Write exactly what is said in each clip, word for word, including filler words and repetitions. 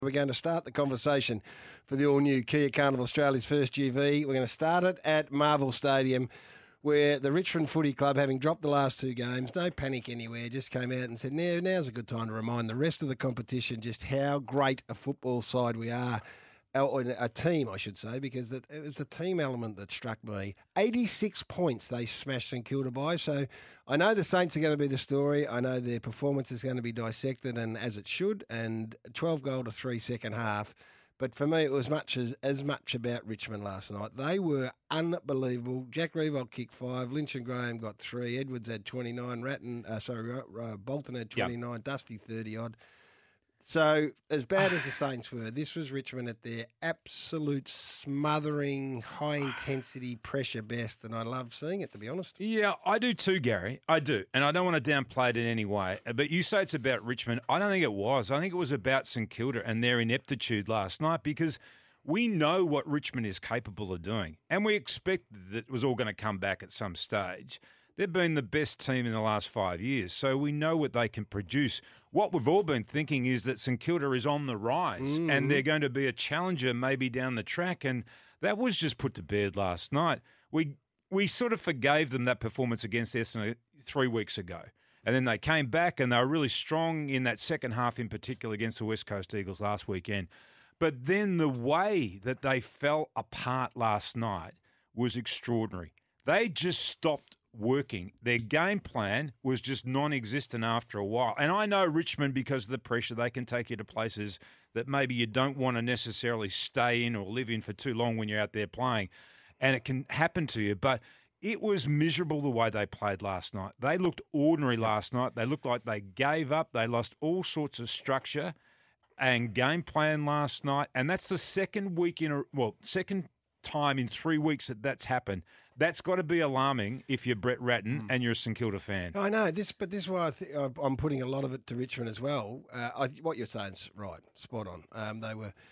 We're going to start the conversation for the all-new Kia Carnival Australia's first G V. We're going to start it at Marvel Stadium, where the Richmond Footy Club, having dropped the last two games, no panic anywhere, just came out and said, now, now's a good time to remind the rest of the competition just how great a football side we are. Or a team, I should say, because it was the team element that struck me. eighty-six points they smashed St Kilda by. So I know the Saints are going to be the story. I know their performance is going to be dissected, and as it should, and twelve goal to three second half. But for me, it was much as, as much about Richmond last night. They were unbelievable. Jack Riewoldt kicked five. Lynch and Graham got three. Edwards had twenty-nine. Ratton, uh, sorry, uh, Bolton had twenty-nine. Yep. Dusty thirty-odd. So, as bad as the Saints were, this was Richmond at their absolute smothering, high-intensity pressure best, and I love seeing it, to be honest. Yeah, I do too, Gary. I do. And I don't want to downplay it in any way. But you say it's about Richmond. I don't think it was. I think it was about St Kilda and their ineptitude last night, because we know what Richmond is capable of doing, and we expect that it was all going to come back at some stage. They've been the best team in the last five years, so we know what they can produce. What we've all been thinking is that St Kilda is on the rise, mm-hmm. and they're going to be a challenger maybe down the track, and that was just put to bed last night. We we sort of forgave them that performance against Essendon three weeks ago, and then they came back, and they were really strong in that second half in particular against the West Coast Eagles last weekend. But then the way that they fell apart last night was extraordinary. They just stopped working. Their game plan was just non-existent after a while. And I know Richmond, because of the pressure, they can take you to places that maybe you don't want to necessarily stay in or live in for too long when you're out there playing. And it can happen to you. But it was miserable the way they played last night. They looked ordinary last night. They looked like they gave up. They lost all sorts of structure and game plan last night. And that's the second week in a, well, second time in three weeks that that's happened. That's got to be alarming if you're Brett Ratton mm. and you're a St Kilda fan. I know this, but this is why I th- I'm putting a lot of it to Richmond as well. Uh, I, what you're saying is right, spot on. Um, they were,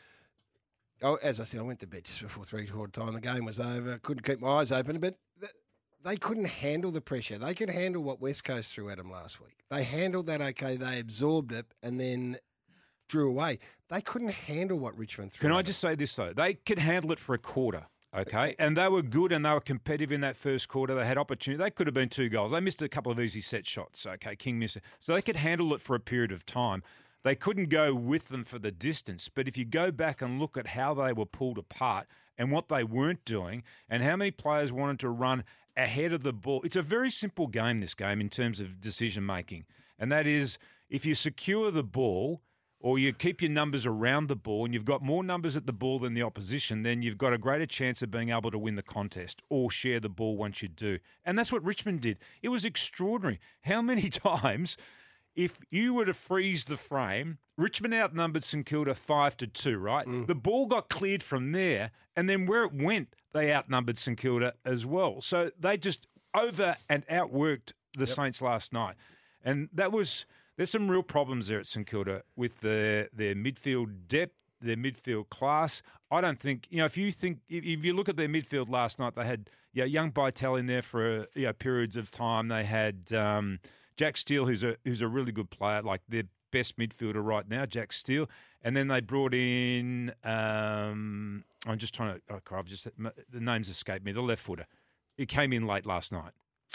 oh, as I said, I went to bed just before three quarter time. The game was over. Couldn't keep my eyes open, but th- they couldn't handle the pressure. They could handle what West Coast threw at them last week. They handled that okay. They absorbed it and then drew away. They couldn't handle what Richmond threw. Can I at just them. say this though? They could handle it for a quarter. Okay, and they were good and they were competitive in that first quarter. They had opportunity. They could have been two goals. They missed a couple of easy set shots. Okay, King missed it. So they could handle it for a period of time. They couldn't go with them for the distance. But if you go back and look at how they were pulled apart and what they weren't doing and how many players wanted to run ahead of the ball, it's a very simple game, this game, in terms of decision making. And that is, if you secure the ball, or you keep your numbers around the ball and you've got more numbers at the ball than the opposition, then you've got a greater chance of being able to win the contest or share the ball once you do. And that's what Richmond did. It was extraordinary. How many times, if you were to freeze the frame, Richmond outnumbered St Kilda five to two, right? Mm. The ball got cleared from there, and then where it went, they outnumbered St Kilda as well. So they just over and outworked the yep. Saints last night. And that was... There's some real problems there at St Kilda with their, their midfield depth, their midfield class. I don't think, you know, if you think, if you look at their midfield last night, they had you know, young Bytel in there for you know, periods of time. They had um, Jack Steele, who's a who's a really good player, like their best midfielder right now, Jack Steele. And then they brought in, um, I'm just trying to, oh, I've just, the names escaped me, the left footer. He came in late last night.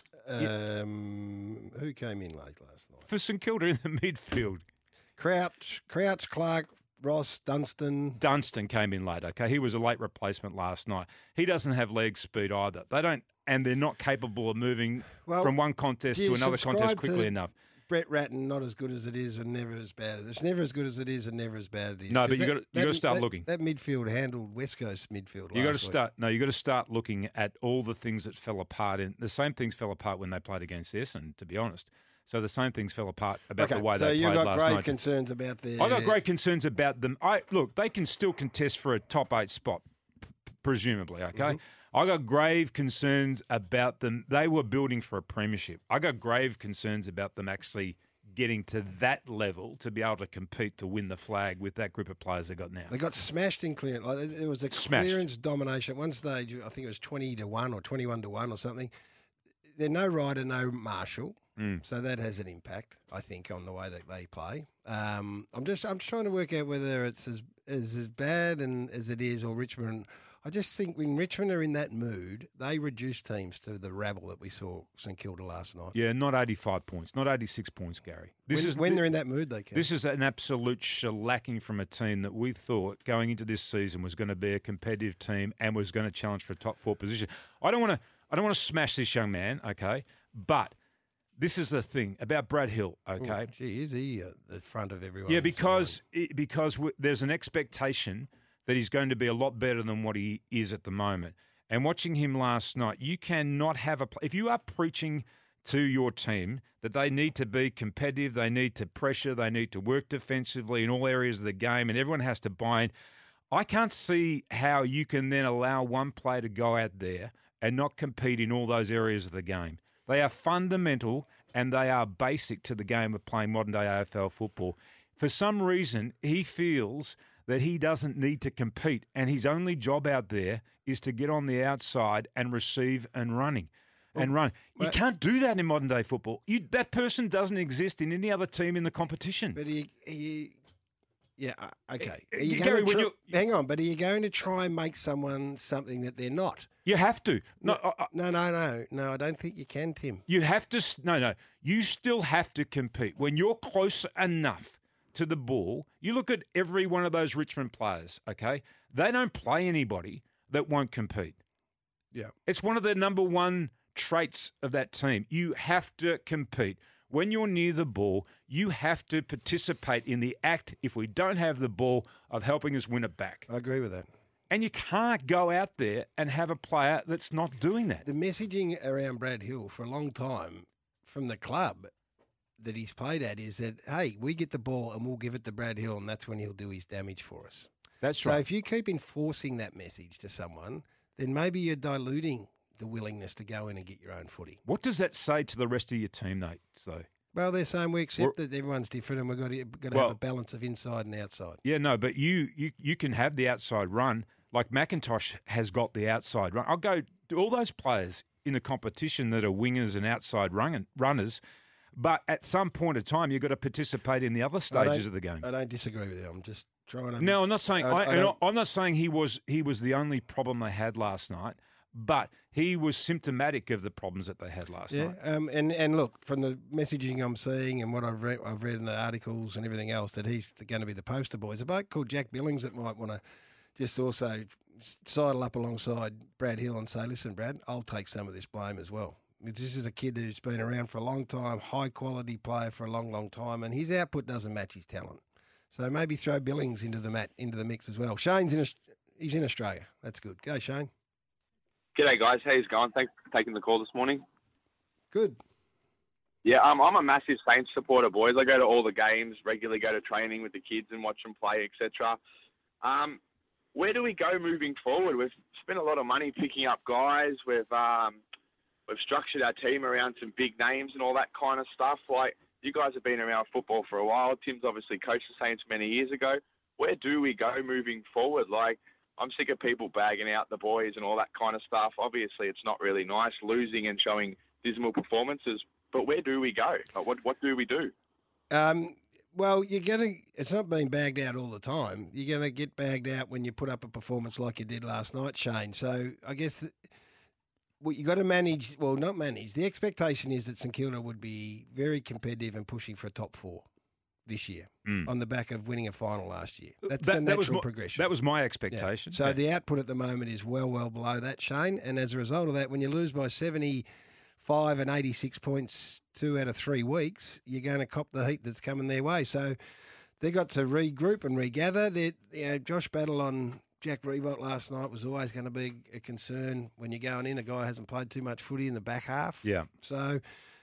Um, who came in late last night? For St Kilda in the midfield. Crouch, Crouch, Clark, Ross, Dunstan. Dunstan came in late, okay? He was a late replacement last night. He doesn't have leg speed either. They don't, and they're not capable of moving well, from one contest to another contest quickly enough. Brett Ratton, not as good as it is and never as bad as it is. It's never as good as it is and never as bad as it is. No, but you got you got to start that, looking. That midfield handled West Coast midfield. You got to week. start. No, you got to start looking at all the things that fell apart. And the same things fell apart when they played against Essendon, to be honest. So the same things fell apart about okay, the way so they played last night. So you've got grave concerns about their... I got great concerns about them. I look, they can still contest for a top eight spot, p- presumably. Okay. Mm-hmm. I got grave concerns about them. They were building for a premiership. I got grave concerns about them actually getting to that level to be able to compete to win the flag with that group of players they got now. They got smashed in clearance. Like, it was a smashed. clearance domination. At one stage, I think it was twenty to one or twenty-one to one or something. They're no Ryder, no Marshall. Mm. So that has an impact, I think, on the way that they play. Um, I'm just I'm trying to work out whether it's as as, as bad and as it is, or Richmond. I just think when Richmond are in that mood, they reduce teams to the rabble that we saw St Kilda last night. Yeah, not eighty-five points, not eighty-six points, Gary. This when, is when they're in that mood, they can. This is an absolute shellacking from a team that we thought going into this season was going to be a competitive team and was going to challenge for a top four position. I don't want to. I don't want to smash this young man, okay? But this is the thing about Brad Hill, okay? Oh, gee, is he at the front of everyone? Yeah, because it, because w- there's an expectation that he's going to be a lot better than what he is at the moment. And watching him last night, you cannot have a... If you are preaching to your team that they need to be competitive, they need to pressure, they need to work defensively in all areas of the game, and everyone has to buy in, I can't see how you can then allow one player to go out there and not compete in all those areas of the game. They are fundamental and they are basic to the game of playing modern-day A F L football. For some reason, he feels that he doesn't need to compete, and his only job out there is to get on the outside and receive and running and run. You can't do that in modern day football. You, that person doesn't exist in any other team in the competition. But he, he yeah, uh, okay. Are you Gary, going to when try, you hang on, but are you going to try and make someone something that they're not? You have to. No, No, I, I, no, no, no, no. I don't think you can, Tim. you have to. s- No, no. You still have to compete when you're close enough to the ball. You look at every one of those Richmond players. Okay, they don't play anybody that won't compete. Yeah. It's one of the number one traits of that team. You have to compete. When you're near the ball, you have to participate in the act, if we don't have the ball, of helping us win it back. I agree with that. And you can't go out there and have a player that's not doing that. The messaging around Brad Hill for a long time from the club that he's played at is that, hey, we get the ball and we'll give it to Brad Hill, and that's when he'll do his damage for us. That's So right. if you keep enforcing that message to someone, then maybe you're diluting the willingness to go in and get your own footy. What does that say to the rest of your team, Nate? So, Well, they're saying we accept We're- that everyone's different and we've got to, got to Well- have a balance of inside and outside. yeah, no, but you, you you can have the outside run. Like McIntosh has got the outside run. I'll go to all those players in the competition that are wingers and outside run, runners. But at some point of time, you've got to participate in the other I stages don't- of the game. I don't disagree with you. I'm just trying to... No, I'm not saying. I- I, I and don't- I'm not saying he was he was the only problem they had last night, but he was symptomatic of the problems that they had last Yeah, night. um, and and look, from the messaging I'm seeing and what I've read, I've read in the articles and everything else, that he's going to be the poster boy. There's a bloke called Jack Billings that might want to just also sidle up alongside Brad Hill and say, listen, Brad, I'll take some of this blame as well. This is a kid who's been around for a long time, high quality player for a long, long time, and his output doesn't match his talent. So maybe throw Billings into the mat, into the mix as well. Shane's in, Aus- he's in Australia. That's good. Go, Shane. G'day guys, how's it going? Thanks for taking the call this morning. Good. Yeah, um, I'm a massive Saints supporter, boys. I go to all the games, regularly go to training with the kids and watch them play, et cetera. Um, where do we go moving forward? We've spent a lot of money picking up guys. We've um, we've structured our team around some big names and all that kind of stuff. Like, you guys have been around football for a while. Tim's obviously coached the Saints many years ago. Where do we go moving forward? Like, I'm sick of people bagging out the boys and all that kind of stuff. Obviously, it's not really nice losing and showing dismal performances. But where do we go? Like, what what do we do? Um, well, you're gonna. It's not being bagged out all the time. You're gonna get bagged out when you put up a performance like you did last night, Shane. So I guess that what you got to manage. Well, not manage. The expectation is that St Kilda would be very competitive and pushing for a top four this year Mm. on the back of winning a final last year. That's That- the that was natural my- progression. That was my Yeah. expectation. So Yeah. the output at the moment is well, well below that, Shane. And as a result of that, when you lose by seventy-five and eighty-six points two out of three weeks, you're going to cop the heat that's coming their way. So they got to regroup and regather. They, you know, Josh Battle on Jack Revolt last night was always going to be a concern when you're going in. A guy hasn't played too much footy in the back half. yeah. So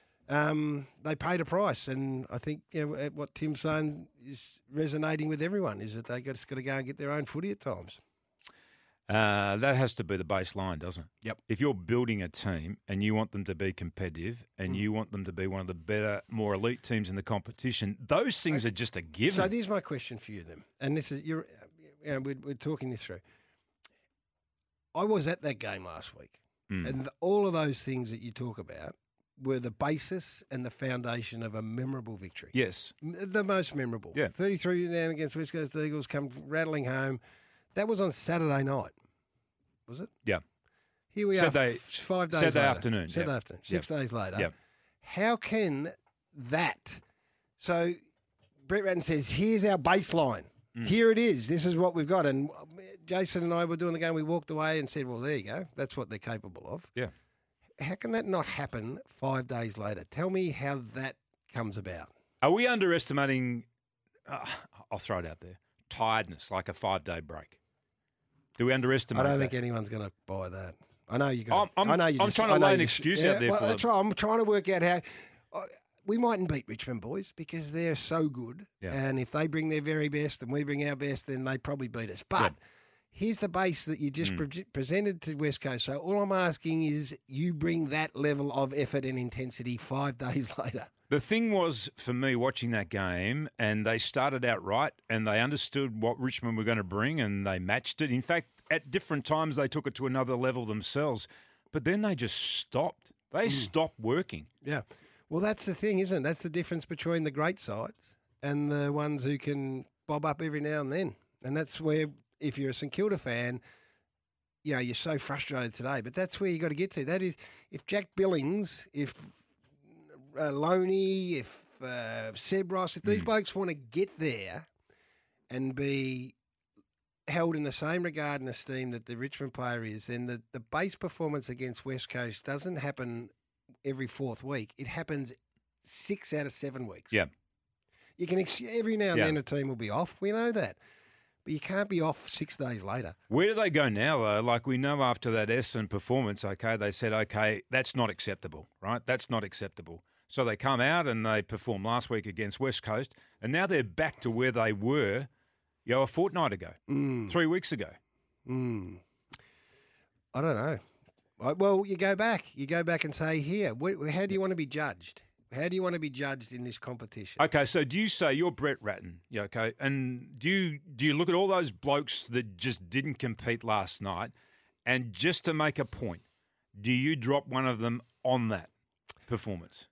um, they paid a price, and I think you know, what Tim's saying is resonating with everyone, is that they just got to go and get their own footy at times. Uh, that has to be the baseline, doesn't it? Yep. If you're building a team and you want them to be competitive and Mm. you want them to be one of the better, more elite teams in the competition, those things are just a given. So there's my question for you then, and this is you're, you know, we're, we're talking this through. I was at that game last week, Mm. and the, all of those things that you talk about were the basis and the foundation of a memorable victory. Yes. M- The most memorable. Yeah. thirty-three down against West Coast Eagles, come rattling home. That was on Saturday night, was it? Yeah. Here we Saturday- are, f- five days Saturday later. afternoon, Saturday yeah. afternoon, six days later. Yeah. How can that... So Brett Ratton says, here's our baseline. Mm. Here it is. This is what we've got. And Jason and I were doing the game. We walked away and said, well, there you go. That's what they're capable of. Yeah. How can that not happen five days later? Tell me how that comes about. Are we underestimating, uh, I'll throw it out there, tiredness, like a five-day break? Do we underestimate I don't that? think anyone's going to buy that. I know you're going I'm- I know you I'm just, trying to I know lay an you- excuse yeah, out there well, for that's them. right. I'm trying to work out how... Uh, we mightn't beat Richmond, boys, because they're so good. Yeah. And if they bring their very best and we bring our best, then they probably beat us. But Yeah. here's the base that you just Mm. pre- presented to West Coast. So all I'm asking is you bring that level of effort and intensity five days later. The thing was, for me, watching that game, and they started out right, and they understood what Richmond were going to bring, and they matched it. In fact, at different times, they took it to another level themselves. But then they just stopped. They Mm. stopped working. Yeah. Well, that's the thing, isn't it? That's the difference between the great sides and the ones who can bob up every now and then. And that's where, if you're a St Kilda fan, you know, you're so frustrated today. But that's where you got to get to. That is, if Jack Billings, if uh, Loney, if uh, Seb Ross, if these Mm. blokes want to get there and be held in the same regard and esteem that the Richmond player is, then the, the base performance against West Coast doesn't happen every fourth week. It happens six out of seven weeks. Yeah. You can ex- every now and Yeah. then a team will be off. We know that. But you can't be off six days later. Where do they go now, though? Like, we know after that Essendon performance, okay, they said, okay, that's not acceptable, right? That's not acceptable. So they come out and they perform last week against West Coast, and now they're back to where they were, you know, a fortnight ago, Mm. three weeks ago. Mm. I don't know. I- Well, you go back. You go back and say, here, wh- how do you want to be judged? How do you want to be judged in this competition? Okay, so do you say you're Brett Ratton? Yeah, okay, and do you do you look at all those blokes that just didn't compete last night, and just to make a point, do you drop one of them on that performance?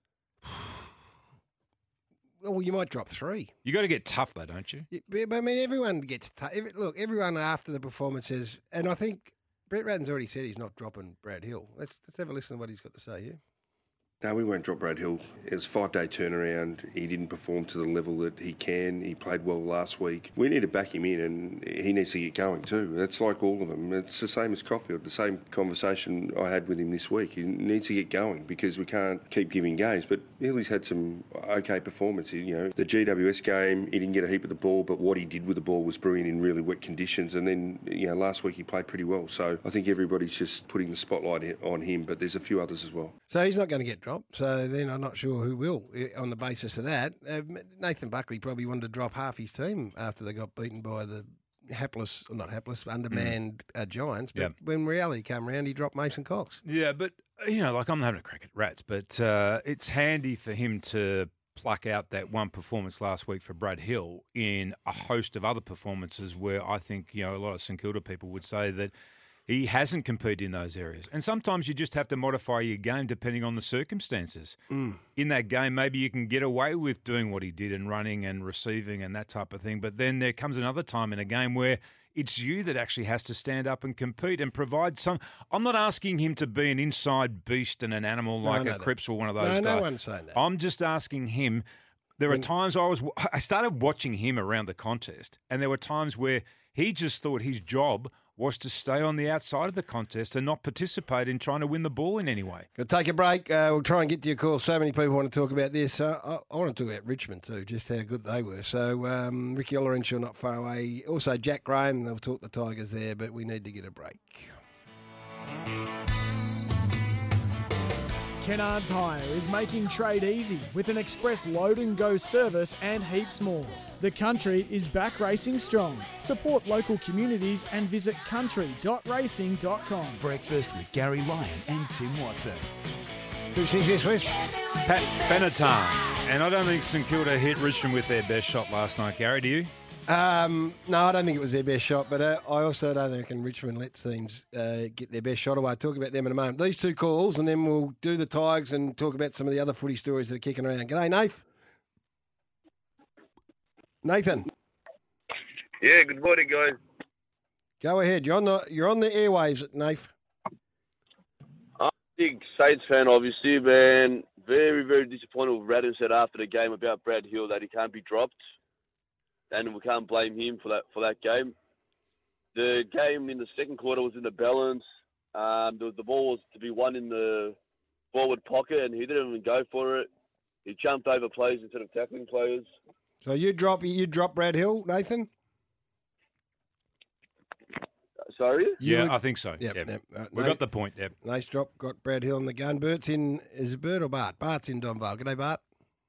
Well, you might drop three. You got to get tough, though, don't you? Yeah, but I mean, everyone gets t- every, look. Everyone after the performances, and I think Brett Ratton's already said he's not dropping Brad Hill. Let's let's have a listen to what he's got to say here. No, we won't drop Brad Hill. It was a five-day turnaround. He didn't perform to the level that he can. He played well last week. We need to back him in, and he needs to get going too. That's like all of them. It's the same as Caulfield. The same conversation I had with him this week. He needs to get going because we can't keep giving games. But Hilly's had some okay performance. You know, the G W S game, he didn't get a heap of the ball, but what he did with the ball was brilliant in really wet conditions. And then, you know, last week he played pretty well. So I think everybody's just putting the spotlight on him, but there's a few others as well. So he's not going to get dropped. So then I'm not sure who will eh, on the basis of that. Uh, Nathan Buckley probably wanted to drop half his team after they got beaten by the hapless, or not hapless, undermanned uh, Giants. But Yep. when reality came around, he dropped Mason Cox. Yeah, but, you know, like I'm having a crack at Rats, but uh, it's handy for him to pluck out that one performance last week for Brad Hill in a host of other performances where I think, you know, a lot of St Kilda people would say that he hasn't competed in those areas. And sometimes you just have to modify your game depending on the circumstances. Mm. In that game, maybe you can get away with doing what he did and running and receiving and that type of thing. But then there comes another time in a game where it's you that actually has to stand up and compete and provide some. I'm not asking him to be an inside beast and an animal No, like no, a no. Cripps or one of those No, guys. no one's saying that. I'm just asking him. There When- are times I was I started watching him around the contest, and there were times where he just thought his job was to stay on the outside of the contest and not participate in trying to win the ball in any way. We'll take a break. Uh, we'll try and get to your call. So many people want to talk about this. Uh, I, I want to talk about Richmond too, just how good they were. So um, Ricky Ollerenshaw not far away. Also Jack Graham. They'll talk the Tigers there, but we need to get a break. Kennards Hire is making trade easy with an express load and go service and heaps more. The country is back racing strong. Support local communities and visit country dot racing dot com. Breakfast with Gary Ryan and Tim Watson. Who sees this, West? Pat Benatar. And I don't think St Kilda hit Richmond with their best shot last night, Gary, do you? Um, no, I don't think it was their best shot, but uh, I also don't reckon Richmond let teams uh, get their best shot away. I'll talk about them in a moment. These two calls, and then we'll do the Tigers and talk about some of the other footy stories that are kicking around. G'day, Nath. Nathan. Yeah, good morning, guys. Go ahead. You're on the you're on the airways, Nath. I'm a big Saints fan, obviously, man. Very, very disappointed with Radden said after the game about Brad Hill that he can't be dropped. And we can't blame him for that for that game. The game in the second quarter was in the balance. Um, the, the ball was to be won in the forward pocket, and he didn't even go for it. He jumped over players instead of tackling players. So you drop you drop Brad Hill, Nathan? Sorry? You yeah, would- I think so. Yep, Yep. yep. Uh, We Nate- got the point, Deb. Nate's drop, got Brad Hill in the gun. Bert's in, is it Bert or Bart? Bart's in Donvale. G'day, Bart.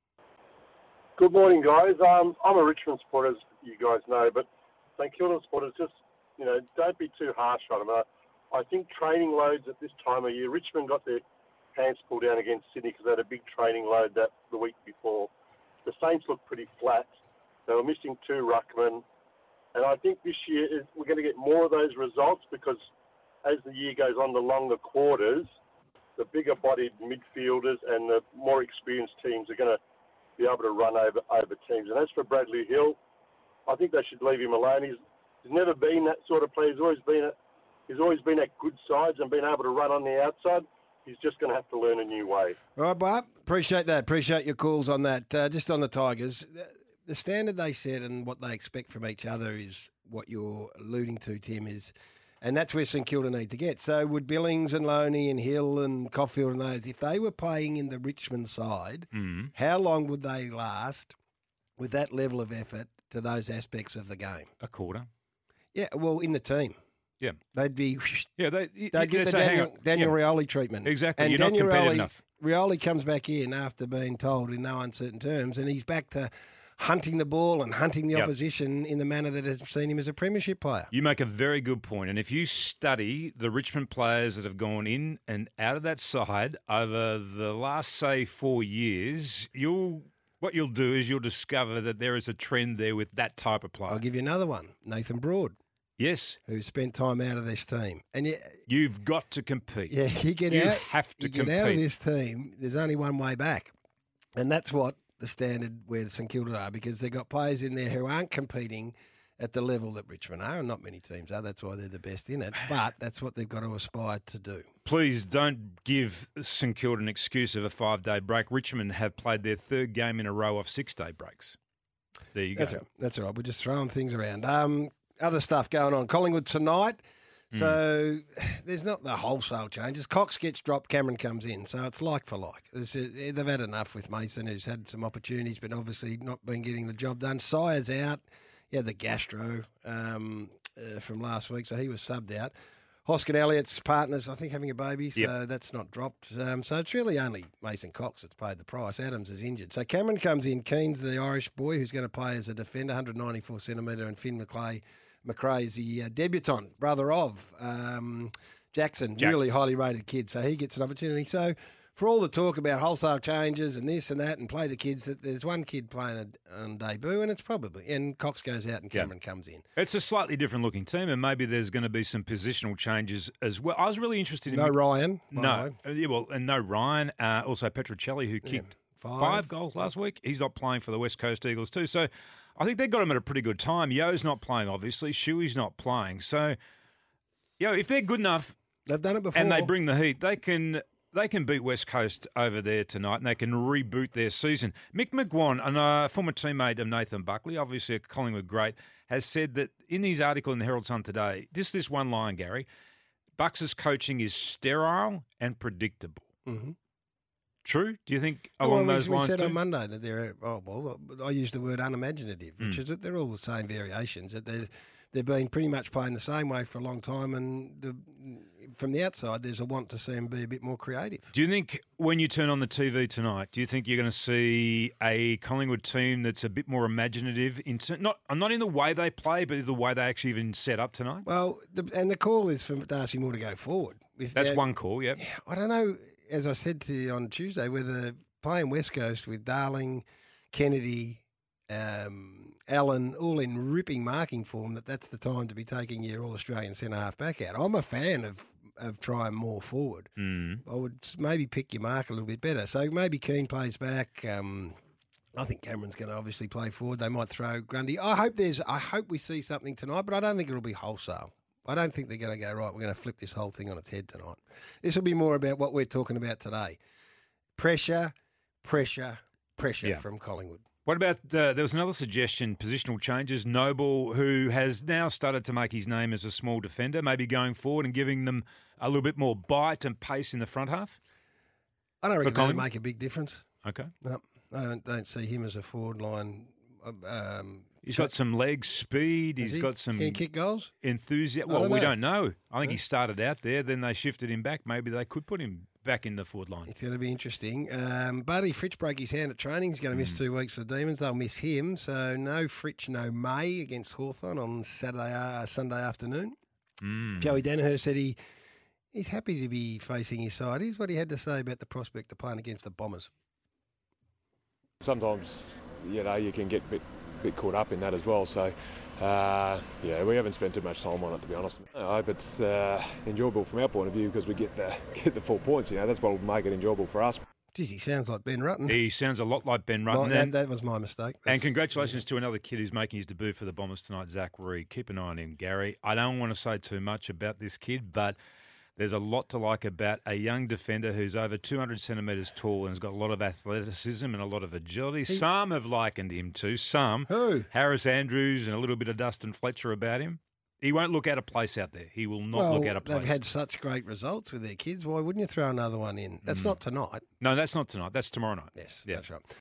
Good morning, guys. Um, I'm a Richmond supporter, as you guys know, but St Kilda supporters, just, you know, don't be too harsh on them. I, I think training loads at this time of year, Richmond got their pants pulled down against Sydney because they had a big training load that the week before. The Saints looked pretty flat. They were missing two ruckmen. And I think this year is, we're going to get more of those results because as the year goes on, the longer quarters, the bigger-bodied midfielders and the more experienced teams are going to be able to run over, over teams. And as for Bradley Hill, I think they should leave him alone. He's, he's never been that sort of player. He's always been at, he's always been at good sides and been able to run on the outside. He's just going to have to learn a new way. All right, Bart. Appreciate that. Appreciate your calls on that. Uh, just on the Tigers, the standard they set and what they expect from each other is what you're alluding to, Tim, is, and that's where St Kilda need to get. So would Billings and Loney and Hill and Caulfield and those, if they were playing in the Richmond side, Mm. how long would they last with that level of effort to those aspects of the game? A quarter. Yeah, well, in the team. Yeah. They'd be... Yeah, they, They'd get the so hang Daniel, on. Daniel Yeah. Rioli treatment. Exactly. And You're Daniel not competitive Rioli, enough. Rioli comes back in after being told in no uncertain terms, and he's back to hunting the ball and hunting the Yep. opposition in the manner that has seen him as a premiership player. You make a very good point. And if you study the Richmond players that have gone in and out of that side over the last, say, four years, you'll what you'll do is you'll discover that there is a trend there with that type of player. I'll give you another one, Nathan Broad, Yes, who spent time out of this team. And you, you've got to compete. yeah, you get You out, have to you get compete. out of this team, there's only one way back. And that's what the standard where St Kilda are, because they've got players in there who aren't competing at the level that Richmond are, and not many teams are. That's why they're the best in it. But that's what they've got to aspire to do. Please don't give St Kilda an excuse of a five-day break. Richmond have played their third game in a row of six-day breaks. There you That's go. right. That's all right. We're just throwing things around. Um, other stuff going on. Collingwood tonight. So there's not the wholesale changes. Cox gets dropped, Cameron comes in. So it's like for like. There's, uh, they've had enough with Mason, who's had some opportunities, but obviously not been getting the job done. Sire's out. Yeah, the gastro um, uh, from last week, so he was subbed out. Hoskin Elliott's partners, I think, having a baby, so Yep. that's not dropped. Um, so it's really only Mason Cox that's paid the price. Adams is injured. So Cameron comes in. Keen's the Irish boy who's going to play as a defender, one ninety-four centimetre, and Finn McClay, McRae is the uh, debutant, brother of um, Jackson, Jack. really highly rated kid. So he gets an opportunity. So for all the talk about wholesale changes and this and that and play the kids, that there's one kid playing a, on debut, and it's probably, and Cox goes out and Yeah. Cameron comes in. It's a slightly different looking team, and maybe there's going to be some positional changes as well. I was really interested in No Ryan. by the No, way. Uh, yeah, well, and no Ryan. Uh, also Petrocelli, who kicked five. five. goals last week. He's not playing for the West Coast Eagles too. So I think they got him at a pretty good time. Yo's not playing, obviously. Shuey's not playing. So, yo, if they're good enough They've done it before. and they bring the heat, they can they can beat West Coast over there tonight, and they can reboot their season. Mick McGuan, a former teammate of Nathan Buckley, obviously a Collingwood great, has said that in his article in the Herald Sun today, just this one line, Gary, Bucks' coaching is sterile and predictable. Mhm. True? Do you think Oh, along well, those we, we lines said too? on Monday that they're, oh, well, I used the word unimaginative, which Mm. is that they're all the same variations, that they're, they've been pretty much playing the same way for a long time, and the, from the outside, there's a want to see them be a bit more creative. Do you think when you turn on the T V tonight, do you think you're going to see a Collingwood team that's a bit more imaginative in ter- not not in the way they play, but in the way they actually even set up tonight? Well, the, and the call is for Darcy Moore to go forward. If That's they're- one call, yep. I don't know, as I said to you on Tuesday, whether playing West Coast with Darling, Kennedy, um, Allen, all in ripping marking form, that that's the time to be taking your All-Australian centre-half back out. I'm a fan of, of trying more forward. Mm. I would maybe pick your mark a little bit better. So maybe Keane plays back. Um, I think Cameron's going to obviously play forward. They might throw Grundy. I hope there's. I hope we see something tonight, but I don't think it'll be wholesale. I don't think they're going to go, right, we're going to flip this whole thing on its head tonight. This will be more about what we're talking about today. Pressure, pressure, pressure Yeah. from Collingwood. What about, uh, there was another suggestion, positional changes. Noble, who has now started to make his name as a small defender, maybe going forward and giving them a little bit more bite and pace in the front half? I don't reckon that'll Collingwood? make a big difference. Okay. No, I don't, don't see him as a forward line. Um, He's got some leg speed. Has He's he? got some Can he kick goals? enthusiasm. I Well, don't we know. don't know. I think Huh? he started out there, then they shifted him back. Maybe they could put him back in the forward line. It's going to be interesting. Um, Bailey Fritsch broke his hand at training. He's going to miss Mm. two weeks for the Demons. They'll miss him. So no Fritsch, no May against Hawthorn on Saturday, uh, Sunday afternoon. Mm. Joey Danaher said he he's happy to be facing his side. Here's what he had to say about the prospect of playing against the Bombers. Sometimes, you know, you can get a bit, bit caught up in that as well. So, uh, yeah, we haven't spent too much time on it, to be honest. I hope it's uh, enjoyable from our point of view because we get the get the four points. You know, that's what will make it enjoyable for us. Geez, he sounds like Ben Rutten. He sounds a lot like Ben Well, Rutten. that, and, that was my mistake. and That's- congratulations to another kid who's making his debut for the Bombers tonight, Zach Reed. Keep an eye on him, Gary. I don't want to say too much about this kid, but there's a lot to like about a young defender who's over two hundred centimetres tall and has got a lot of athleticism and a lot of agility. Some have likened him to, some. Who? Harris Andrews and a little bit of Dustin Fletcher about him. He won't look out of place out there. He will not well, look out of place. they've had such great results with their kids. Why wouldn't you throw another one in? That's Mm. not tonight. No, that's not tonight. That's tomorrow night. Yes, Yeah. that's right.